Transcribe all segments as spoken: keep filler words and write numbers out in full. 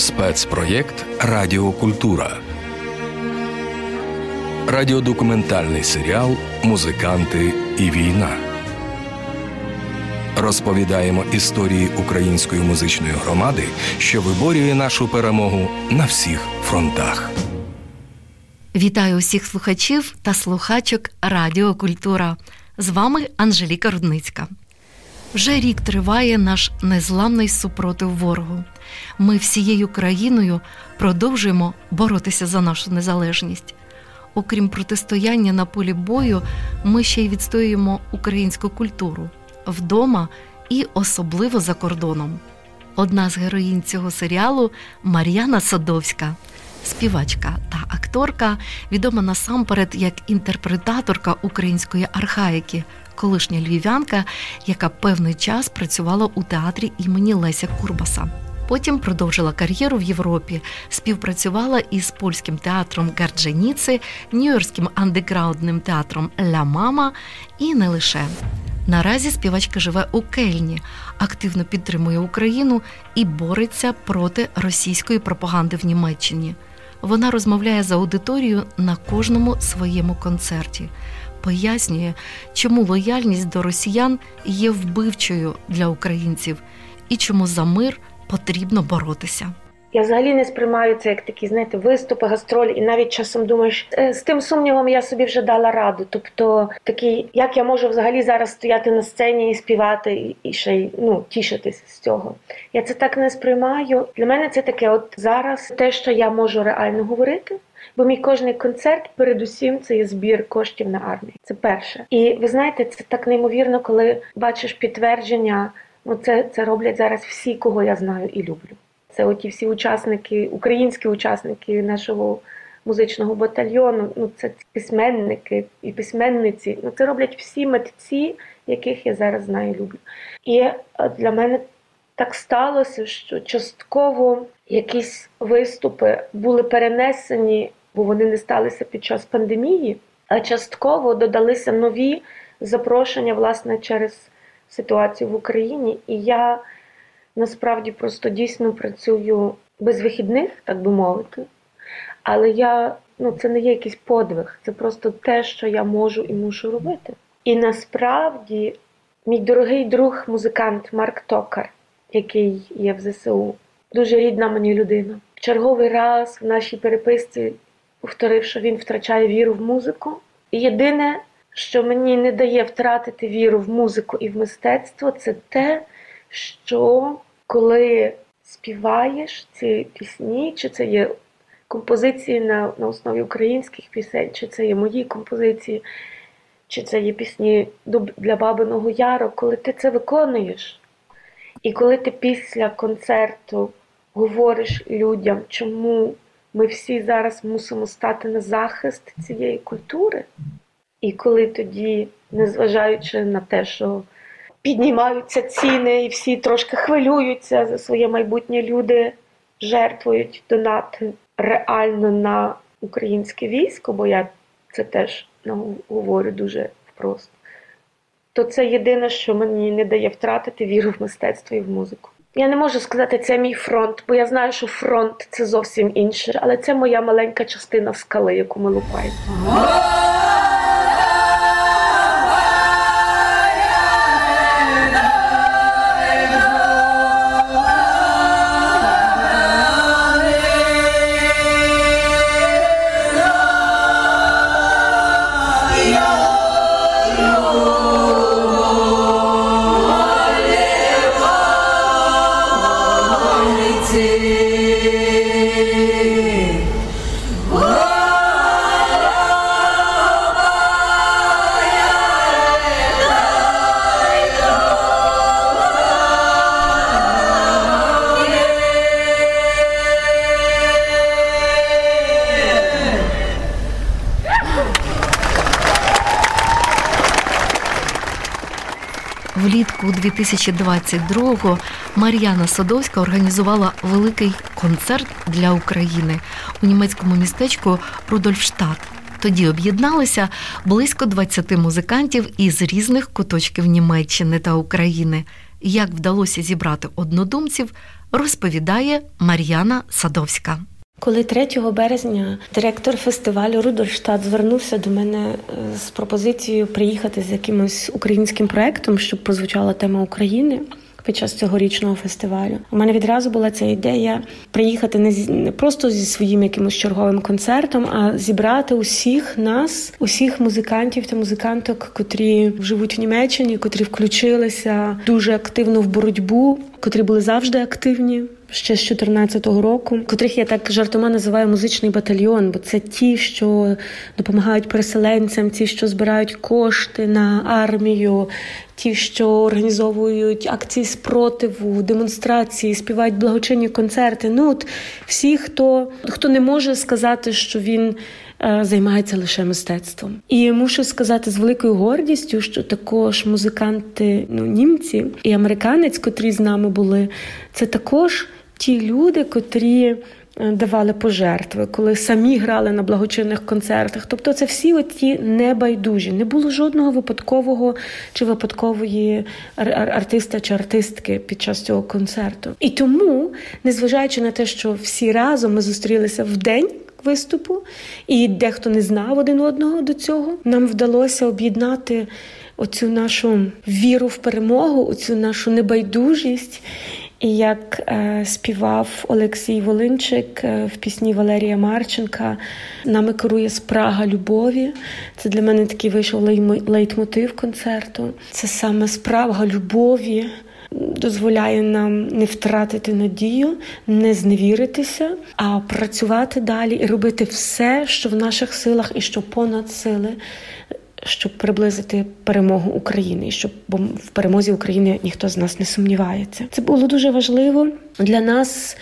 Спецпроєкт «Радіокультура». Радіодокументальний серіал «Музиканти і війна». Розповідаємо історії української музичної громади, що виборює нашу перемогу на всіх фронтах. Вітаю усіх слухачів та слухачок «Радіокультура». З вами Анжеліка Рудницька. Вже рік триває наш незламний супротив ворогу. Ми всією країною продовжуємо боротися за нашу незалежність. Окрім протистояння на полі бою, ми ще й відстоюємо українську культуру вдома і особливо за кордоном. Одна з героїнь цього серіалу – Мар'яна Садовська. Співачка та акторка, відома насамперед як інтерпретаторка української архаїки, колишня львів'янка, яка певний час працювала у театрі імені Леся Курбаса. Потім продовжила кар'єру в Європі, співпрацювала із польським театром Гардженіци, нью-йоркським андеграундним театром Ля Мама і не лише. Наразі співачка живе у Кельні, активно підтримує Україну і бореться проти російської пропаганди в Німеччині. Вона розмовляє з аудиторією на кожному своєму концерті. Пояснює, чому лояльність до росіян є вбивчою для українців і чому за мир потрібно боротися. Я взагалі не сприймаю це як такі, знаєте, виступи, гастролі, і навіть часом думаєш, з тим сумнівом я собі вже дала раду. Тобто, такий, як я можу взагалі зараз стояти на сцені і співати, і, і ще й, ну, тішитися з цього. Я це так не сприймаю. Для мене це таке, от зараз те, що я можу реально говорити, бо мій кожний концерт, передусім, це є збір коштів на армію. Це перше. І ви знаєте, це так неймовірно, коли бачиш підтвердження, ну, це, це роблять зараз всі, кого я знаю і люблю. Це оті всі учасники, українські учасники нашого музичного батальйону, ну це письменники і письменниці. Ну це роблять всі митці, яких я зараз знаю і люблю. І для мене так сталося, що частково якісь виступи були перенесені, бо вони не сталися під час пандемії, а частково додалися нові запрошення, власне, через ситуацію в Україні. І я насправді просто дійсно працюю без вихідних, так би мовити. Але я, ну, це не є якийсь подвиг, це просто те, що я можу і мушу робити. І насправді мій дорогий друг, музикант Марк Токар, який є в зе се у, дуже рідна мені людина. В черговий раз в нашій переписці повторив, що він втрачає віру в музику. І єдине, що мені не дає втратити віру в музику і в мистецтво, це те, що коли співаєш ці пісні, чи це є композиції на, на основі українських пісень, чи це є мої композиції, чи це є пісні для Бабиного Яру, коли ти це виконуєш, і коли ти після концерту говориш людям, чому ми всі зараз мусимо стати на захист цієї культури, і коли тоді, незважаючи на те, що піднімаються ціни і всі трошки хвилюються за своє майбутнє, люди жертвують донати реально на українське військо, бо я це теж, ну, говорю дуже впрост, то це єдине, що мені не дає втратити віру в мистецтво і в музику. Я не можу сказати, це мій фронт, бо я знаю, що фронт – це зовсім інше, але це моя маленька частина скали, яку ми лупаємо. Влітку дві тисячі двадцять другого Мар'яна Садовська організувала великий концерт для України у німецькому містечку Рудольфштадт. Тоді об'єдналися близько двадцяти музикантів із різних куточків Німеччини та України. Як вдалося зібрати однодумців, розповідає Мар'яна Садовська. Коли третього березня директор фестивалю Рудольштат звернувся до мене з пропозицією приїхати з якимось українським проєктом, щоб прозвучала тема України під час цьогорічного фестивалю, у мене відразу була ця ідея приїхати не, зі, не просто зі своїм якимось черговим концертом, а зібрати усіх нас, усіх музикантів та музиканток, котрі живуть в Німеччині, котрі включилися дуже активно в боротьбу, котрі були завжди активні, ще з чотирнадцятого року, котрих я так жартома називаю музичний батальйон, бо це ті, що допомагають переселенцям, ті, що збирають кошти на армію, ті, що організовують акції спротиву, демонстрації, співають благочинні концерти. Ну, от всі, хто, хто не може сказати, що він е, займається лише мистецтвом. І мушу сказати з великою гордістю, що також музиканти, ну, німці і американець, котрі з нами були, це також ті люди, котрі давали пожертви, коли самі грали на благочинних концертах. Тобто це всі оті небайдужі. Не було жодного випадкового чи випадкової артиста чи артистки під час цього концерту. І тому, незважаючи на те, що всі разом ми зустрілися в день виступу, і дехто не знав один одного до цього, нам вдалося об'єднати оцю нашу віру в перемогу, оцю нашу небайдужість. І як е, співав Олексій Волинчик е, в пісні Валерія Марченка, нами керує спрага любові. Це для мене такий вийшов лейтмотив концерту. Це саме спрага любові дозволяє нам не втратити надію, не зневіритися, а працювати далі і робити все, що в наших силах і що понад сили, щоб приблизити перемогу України, і щоб, бо в перемозі України ніхто з нас не сумнівається. Це було дуже важливо для нас,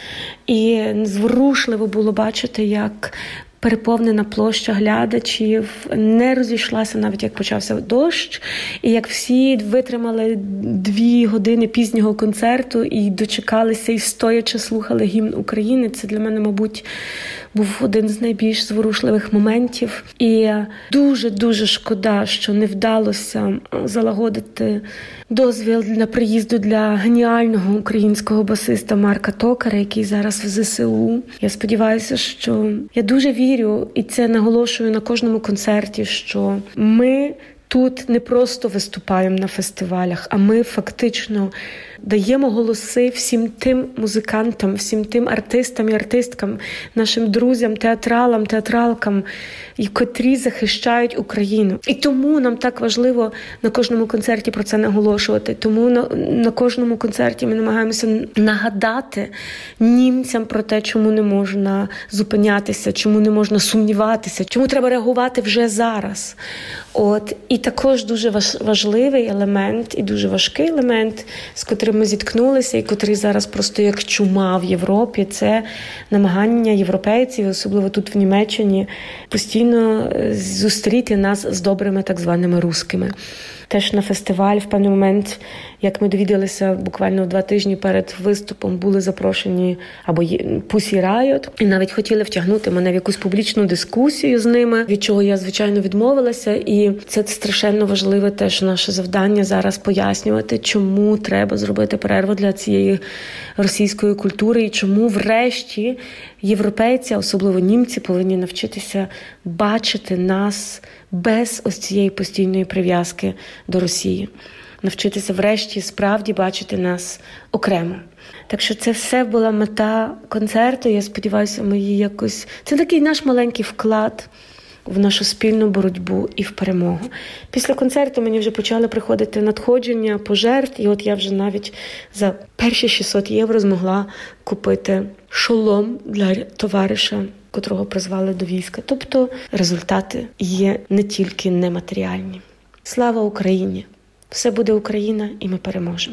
і зворушливо було бачити, як переповнена площа глядачів не розійшлася, навіть як почався дощ, і як всі витримали дві години пізнього концерту і дочекалися, і стоячи слухали гімн України. Це для мене, мабуть, був один з найбільш зворушливих моментів. І дуже-дуже шкода, що не вдалося залагодити дозвіл на приїзду для геніального українського басиста Марка Токаря, який зараз в зе се у. Я сподіваюся, що я дуже вірю, і це наголошую на кожному концерті, що ми тут не просто виступаємо на фестивалях, а ми фактично даємо голоси всім тим музикантам, всім тим артистам і артисткам, нашим друзям, театралам, театралкам, котрі захищають Україну. І тому нам так важливо на кожному концерті про це наголошувати. Тому на, на кожному концерті ми намагаємося нагадати німцям про те, чому не можна зупинятися, чому не можна сумніватися, чому треба реагувати вже зараз. От. І також дуже важливий елемент і дуже важкий елемент, з котрим ми зіткнулися і котрий зараз просто як чума в Європі, це намагання європейців, особливо тут в Німеччині, постійно зустріти нас з добрими так званими русскими. Теж на фестиваль в певний момент, як ми довідалися буквально два тижні перед виступом, були запрошені або Pussy Riot, і навіть хотіли втягнути мене в якусь публічну дискусію з ними, від чого я, звичайно, відмовилася. І це страшенно важливе теж наше завдання зараз пояснювати, чому треба зробити перерву для цієї російської культури і чому врешті європейці, особливо німці, повинні навчитися бачити нас без ось цієї постійної прив'язки до Росії. Навчитися врешті справді бачити нас окремо. Так що це все була мета концерту. Я сподіваюся, ми її якось... Це такий наш маленький вклад в нашу спільну боротьбу і в перемогу. Після концерту мені вже почали приходити надходження, пожертв, і от я вже навіть за перші шістсот євро змогла купити шолом для товариша, котрого призвали до війська. Тобто результати є не тільки нематеріальні. Слава Україні! Все буде Україна, і ми переможемо.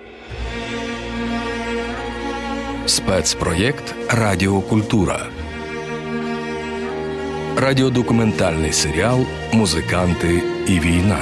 Спецпроєкт «Радіокультура». Радіодокументальний серіал «Музиканти і війна».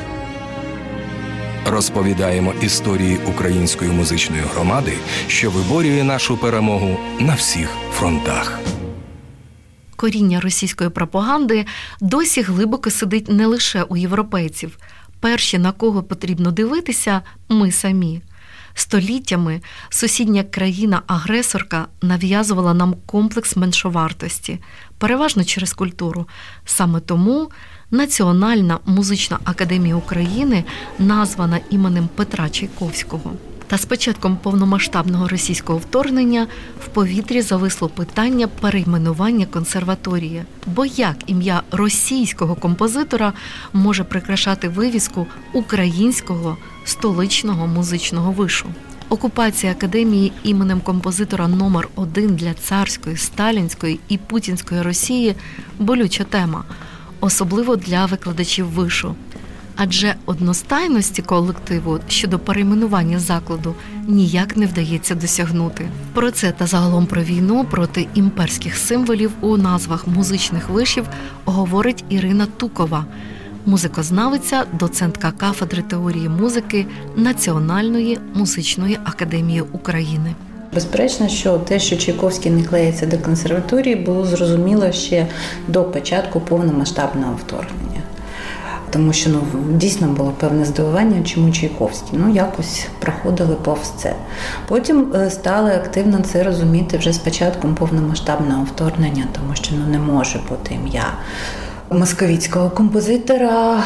Розповідаємо історії української музичної громади, що виборює нашу перемогу на всіх фронтах. Коріння російської пропаганди досі глибоко сидить не лише у європейців. Перші, на кого потрібно дивитися, ми самі. Століттями сусідня країна-агресорка нав'язувала нам комплекс меншовартості, переважно через культуру. Саме тому Національна музична академія України названа іменем Петра Чайковського. Та з початком повномасштабного російського вторгнення в повітрі зависло питання перейменування консерваторії. Бо як ім'я російського композитора може прикрашати вивіску українського столичного музичного вишу? Окупація академії іменем композитора номер один для царської, сталінської і путінської Росії – болюча тема, особливо для викладачів вишу. Адже одностайності колективу щодо перейменування закладу ніяк не вдається досягнути. Про це та загалом про війну проти імперських символів у назвах музичних вишів говорить Ірина Тукова, музикознавиця, доцентка кафедри теорії музики Національної музичної академії України. Безперечно, що те, що Чайковський не клеїться до консерваторії, було зрозуміло ще до початку повномасштабного вторгнення. Тому що ну, дійсно було певне здивування, чому Чайковський. Ну, якось проходили повз це. Потім стали активно це розуміти вже з початком повномасштабного вторгнення, тому що ну, не може бути ім'я московицького композитора,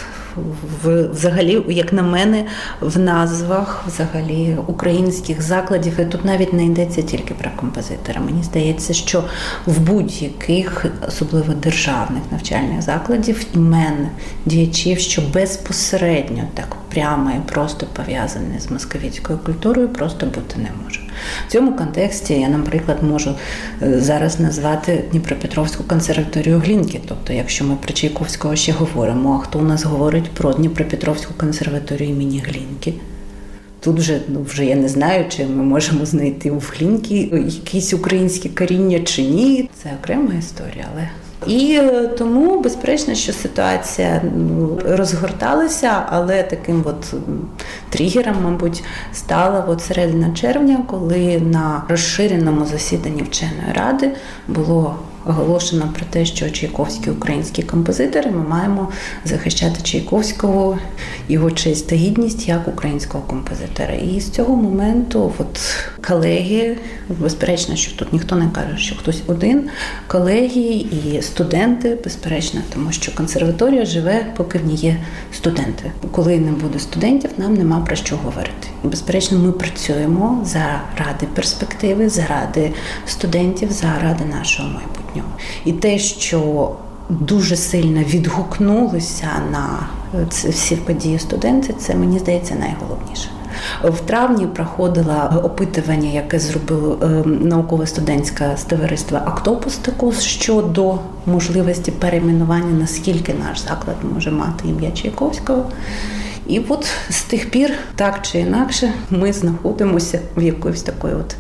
взагалі, як на мене, в назвах взагалі українських закладів, і тут навіть не йдеться тільки про композитора. Мені здається, що в будь-яких, особливо державних навчальних закладів, імен діячів, що безпосередньо так прямо і просто пов'язані з московицькою культурою, просто бути не може. В цьому контексті я, наприклад, можу зараз назвати Дніпропетровську консерваторію Глінки. Тобто, якщо ми про Чайковського ще говоримо, а хто у нас говорить про Дніпропетровську консерваторію імені Глінки? Тут вже, ну, вже я не знаю, чи ми можемо знайти в Глінки якісь українські коріння чи ні. Це окрема історія, але... І тому, безперечно, що ситуація розгорталася, але таким от тригером, мабуть, стала от середина червня, коли на розширеному засіданні вченої ради було оголошено про те, що Чайковський український композитор, і ми маємо захищати Чайковського, його честь та гідність як українського композитора. І з цього моменту от колеги, безперечно, що тут ніхто не каже, що хтось один, колеги і студенти, безперечно, тому що консерваторія живе, поки в ній є студенти. Коли не буде студентів, нам нема про що говорити. І, безперечно, ми працюємо заради перспективи, заради студентів, заради нашого майбутнього. І те, що дуже сильно відгукнулися на ці всі події студенти, це, мені здається, найголовніше. В травні проходило опитування, яке зробило науково-студентське товариство «Актопус» також щодо можливості перейменування, наскільки наш заклад може мати ім'я Чайковського. І от з тих пір, так чи інакше, ми знаходимося в якоїсь такої от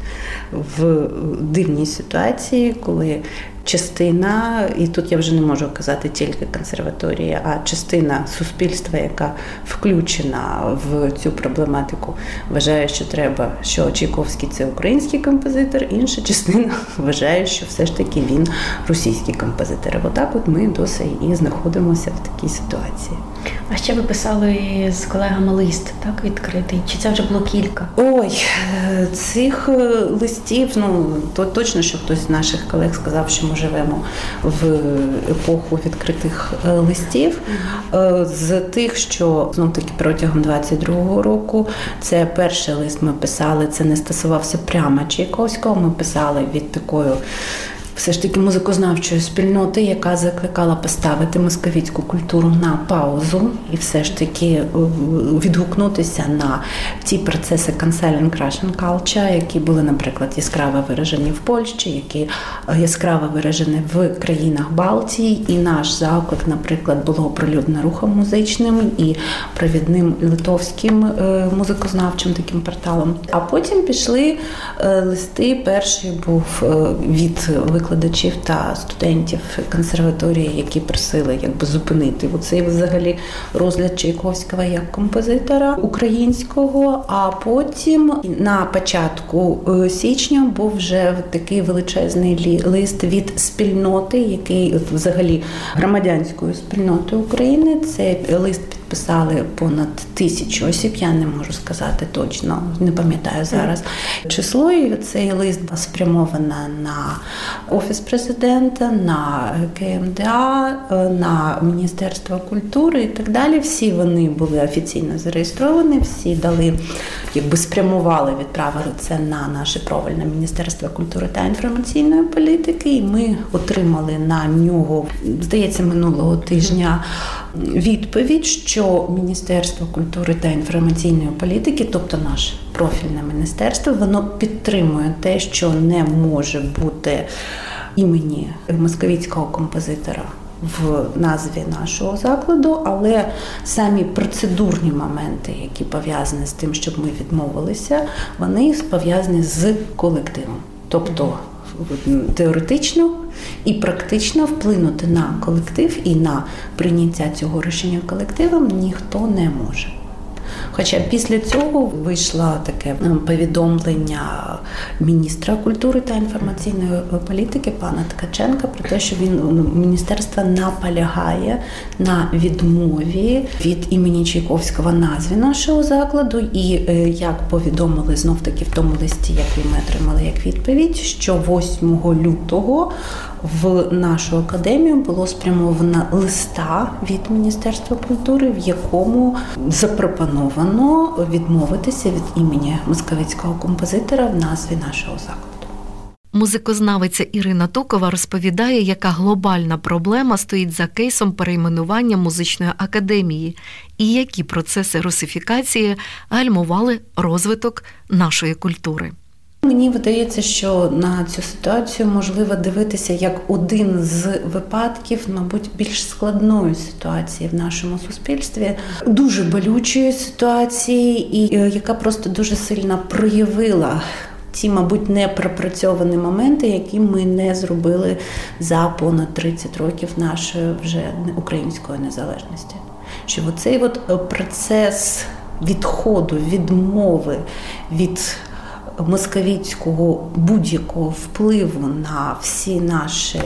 в дивній ситуації, коли частина, і тут я вже не можу казати тільки консерваторія, а частина суспільства, яка включена в цю проблематику, вважає, що треба, що Чайковський – це український композитор, інша частина вважає, що все ж таки він російський композитор. Отак от ми досі і знаходимося в такій ситуації. А ще ви писали з колегами лист, так, відкритий? Чи це вже було кілька? Ой, цих листів, ну, то точно, що хтось з наших колег сказав, що ми живемо в епоху відкритих листів. З тих, що, знов-таки, протягом двадцять другого року, це перший лист ми писали, це не стосувався прямо Чайковського, ми писали від такої все ж таки музикознавчої спільноти, яка закликала поставити московицьку культуру на паузу і все ж таки відгукнутися на ті процеси canceling Russian culture, які були, наприклад, яскраво виражені в Польщі, які яскраво виражені в країнах Балтії. І наш заклик, наприклад, було оприлюднено Рухом музичним і провідним литовським музикознавчим таким порталом. А потім пішли листи. Перший був від викладачів викладачів та студентів консерваторії, які просили якби зупинити оцей взагалі розгляд Чайковського як композитора українського, а потім на початку січня був вже такий величезний лист від спільноти, який взагалі громадянської спільноти України. Це лист підписали понад тисячу осіб, я не можу сказати точно, не пам'ятаю зараз число, і цей лист був спрямовано на Офіс президента, на КМДА, на Міністерство культури і так далі. Всі вони були офіційно зареєстровані, всі дали, якби спрямували, відправили це на наше профільне Міністерство культури та інформаційної політики, і ми отримали на нього, здається, минулого тижня відповідь, що Міністерство культури та інформаційної політики, тобто наше профільне міністерство, воно підтримує те, що не може бути імені московицького композитора в назві нашого закладу, але самі процедурні моменти, які пов'язані з тим, щоб ми відмовилися, вони пов'язані з колективом. Тобто теоретично і практично вплинути на колектив і на прийняття цього рішення колективом ніхто не може. Хоча після цього вийшло таке повідомлення міністра культури та інформаційної політики пана Ткаченка про те, що він міністерство наполягає на відмові від імені Чайковського назві нашого закладу. І як повідомили знов-таки в тому листі, який ми отримали як відповідь, що восьмого лютого в нашу академію було спрямовано листа від Міністерства культури, в якому запропоновано відмовитися від імені московицького композитора в назві нашого закладу. Музикознавиця Ірина Токова розповідає, яка глобальна проблема стоїть за кейсом перейменування музичної академії і які процеси русифікації гальмували розвиток нашої культури. Мені видається, що на цю ситуацію можливо дивитися як один з випадків, мабуть, більш складної ситуації в нашому суспільстві, дуже болючої ситуації, і яка просто дуже сильно проявила ті, мабуть, непропрацьовані моменти, які ми не зробили за понад тридцять років нашої вже української незалежності. Що оцей от процес відходу, відмови від московицького будь-якого впливу на всі наші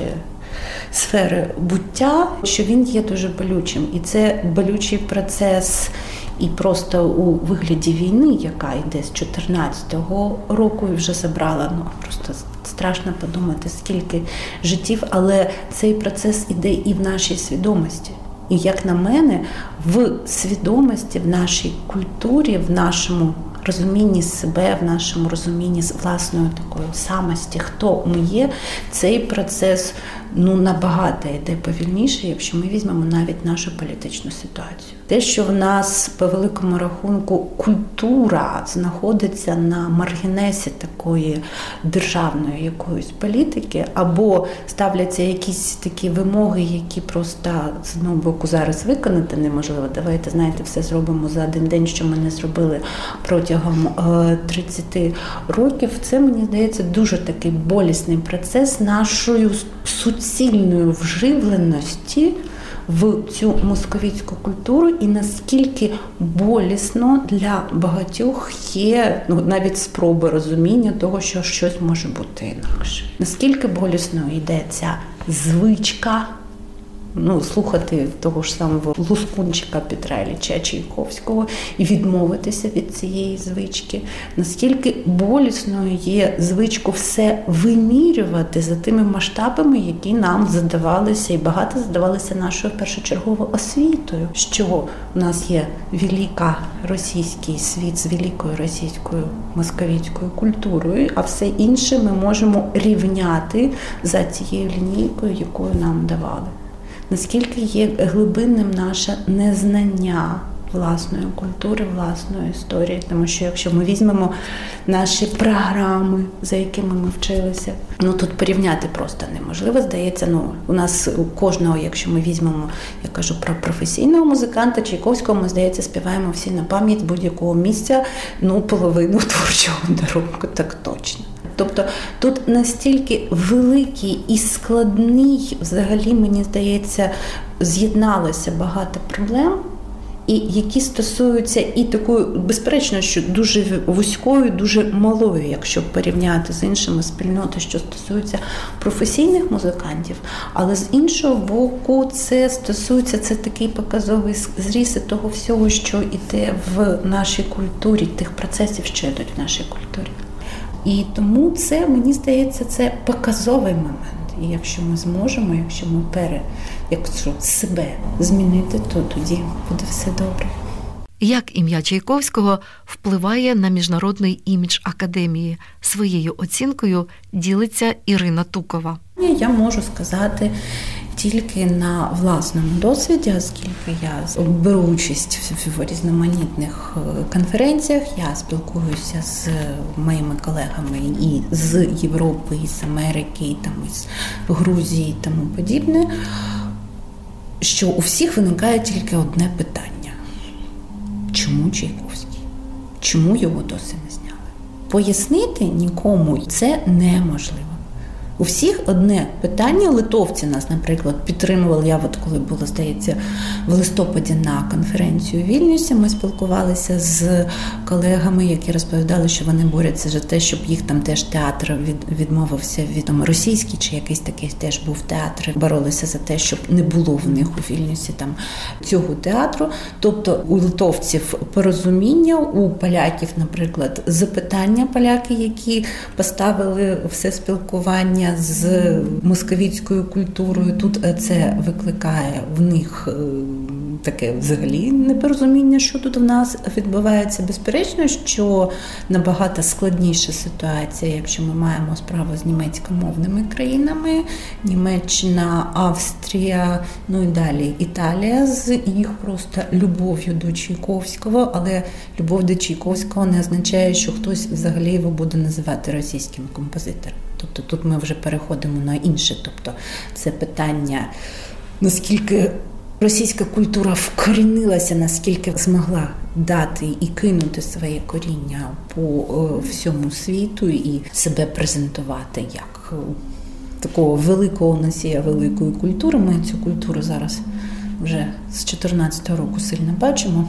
сфери буття, що він є дуже болючим. І це болючий процес і просто у вигляді війни, яка йде з чотирнадцятого року і вже забрала, ну просто страшно подумати, скільки життів, але цей процес іде і в нашій свідомості. І, як на мене, в свідомості, в нашій культурі, в нашому розумінні себе, в нашому розумінні з власної такої самості, хто ми є, цей процес ну, набагато йде повільніше, якщо ми візьмемо навіть нашу політичну ситуацію. Те, що в нас, по великому рахунку, культура знаходиться на маргінесі такої державної якоїсь політики, або ставляться якісь такі вимоги, які просто з одного боку зараз виконати неможливо. Давайте, знаєте, все зробимо за один день, що ми не зробили протягом тридцять років. Це, мені здається, дуже такий болісний процес нашої суцільної вживленості в цю московицьку культуру, і наскільки болісно для багатьох є ну, навіть спроби розуміння того, що щось може бути інакше. Наскільки болісно йде ця звичка ну, слухати того ж самого Лускунчика Петра Ілліча Чайковського і відмовитися від цієї звички. Наскільки болісною є звичку все вимірювати за тими масштабами, які нам задавалися, і багато задавалися нашою першочерговою освітою, що у нас є велика російський світ з великою російською московицькою культурою, а все інше ми можемо рівняти за цією лінійкою, якою нам давали. Наскільки є глибинним наше незнання власної культури, власної історії. Тому що якщо ми візьмемо наші програми, за якими ми вчилися, ну тут порівняти просто неможливо. Здається, ну у нас у кожного, якщо ми візьмемо, я кажу про професійного музиканта Чайковського, ми, здається, співаємо всі на пам'ять будь-якого місця, ну половину творчого доробку, так точно. Тобто тут настільки великий і складний, взагалі, мені здається, з'єдналося багато проблем, і які стосуються і такої, безперечно, що дуже вузькою, дуже малою, якщо порівняти з іншими спільнотами, що стосуються професійних музикантів, але з іншого боку це стосується, це такий показовий зріз того всього, що йде в нашій культурі, тих процесів, що йдуть в нашій культурі. І тому це, мені здається, це показовий момент. І якщо ми зможемо, якщо ми пере, якщо себе змінити, то тоді буде все добре. Як ім'я Чайковського впливає на міжнародний імідж Академії? Своєю оцінкою ділиться Ірина Тукова. Я можу сказати тільки на власному досвіді, оскільки я беру участь в різноманітних конференціях, я спілкуюся з моїми колегами і з Європи, і з Америки, і там, із Грузії і тому подібне, що у всіх виникає тільки одне питання. Чому Чайковський? Чому його досі не зняли? Пояснити нікому це неможливо. У всіх одне питання. Литовці нас, наприклад, підтримували. Я от коли було, здається, в листопаді на конференцію у Вільнюсі, ми спілкувалися з колегами, які розповідали, що вони борються за те, щоб їх там теж театр від, відмовився від там, російський чи якийсь такий теж був театр. Боролися за те, щоб не було в них у Вільнюсі там цього театру. Тобто у литовців порозуміння, у поляків, наприклад, запитання поляки, які поставили все спілкування з московітською культурою. Тут це викликає в них таке взагалі непорозуміння, що тут в нас відбувається. Безперечно, що набагато складніша ситуація, якщо ми маємо справу з німецькомовними країнами, Німеччина, Австрія, ну і далі Італія з їх просто любов'ю до Чайковського, але любов до Чайковського не означає, що хтось взагалі його буде називати російським композитором. Тобто тут ми вже переходимо на інше. Тобто це питання, наскільки російська культура вкорінилася, наскільки змогла дати і кинути своє коріння по всьому світу і себе презентувати як такого великого носія великої культури. Ми цю культуру зараз вже з чотирнадцятого року сильно бачимо.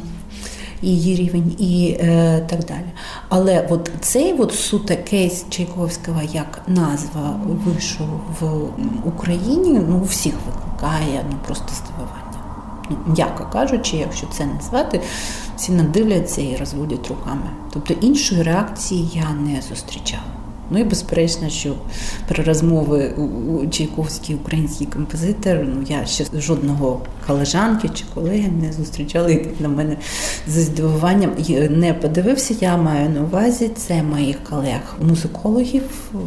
І її рівень, і е, так далі. Але от цей от суто кейс Чайковського як назва вийшов в Україні, ну, у всіх викликає ну, просто здивування. Ну, м'яко кажучи, якщо це назвати, всі надивляться і розводять руками. Тобто іншої реакції я не зустрічала. Ну і безперечно, що при розмови у Чайковський український композитор, ну я ще жодного колежанки чи колеги не зустрічала, і на мене зі здивуванням не подивився. Я маю на увазі, це моїх колег-музикологів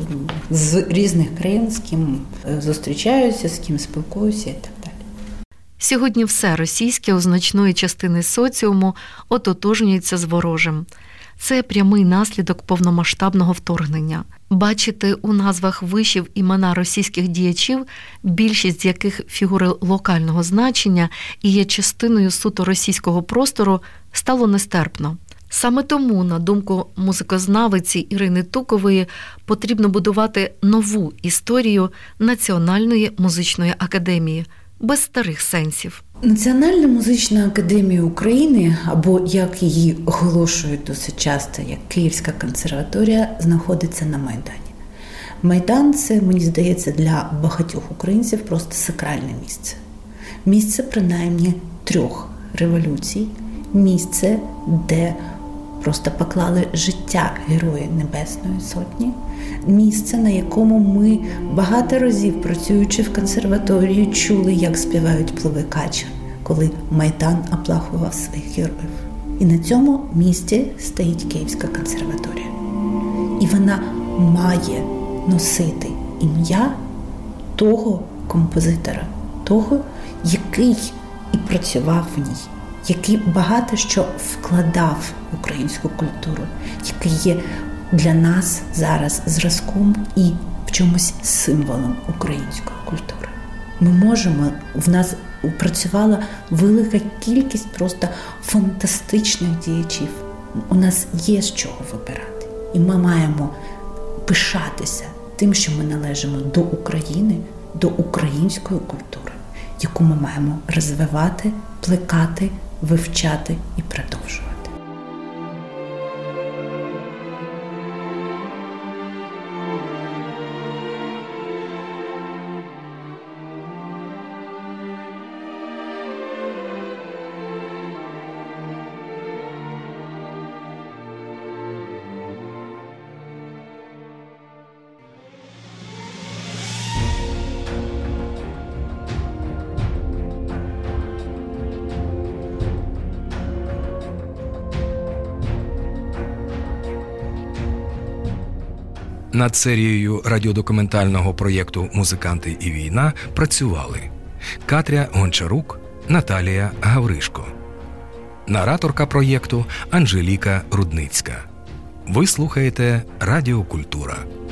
з різних країн, з ким зустрічаюся, з ким спілкуюся і так далі. Сьогодні все російське у значної частини соціуму ототожнюється з ворожим. Це прямий наслідок повномасштабного вторгнення. Бачити у назвах вишів імена російських діячів, більшість з яких фігури локального значення і є частиною суто російського простору, стало нестерпно. Саме тому, на думку музикознавиці Ірини Тукової, потрібно будувати нову історію Національної музичної академії, без старих сенсів. Національна музична академія України, або як її оголошують досить часто, як Київська консерваторія, знаходиться на Майдані. Майдан – це, мені здається, для багатьох українців просто сакральне місце. Місце, принаймні, трьох революцій. Місце, де просто поклали життя Герої Небесної Сотні. Місце, на якому ми багато разів, працюючи в консерваторії, чули, як співають Пливикача, коли Майдан оплакував своїх героїв. І на цьому місці стоїть Київська консерваторія. І вона має носити ім'я того композитора, того, який і працював в ній, який багато що вкладав в українську культуру, який є для нас зараз зразком і в чомусь символом української культури. Ми можемо, в нас працювала велика кількість просто фантастичних діячів. У нас є з чого вибирати. І ми маємо пишатися тим, що ми належимо до України, до української культури, яку ми маємо розвивати, плекати, вивчати і продовжувати. Над серією радіодокументального проєкту «Музиканти і війна» працювали Катря Гончарук, Наталія Гавришко. Нараторка проєкту Анжеліка Рудницька. Ви слухаєте Радіо Культура.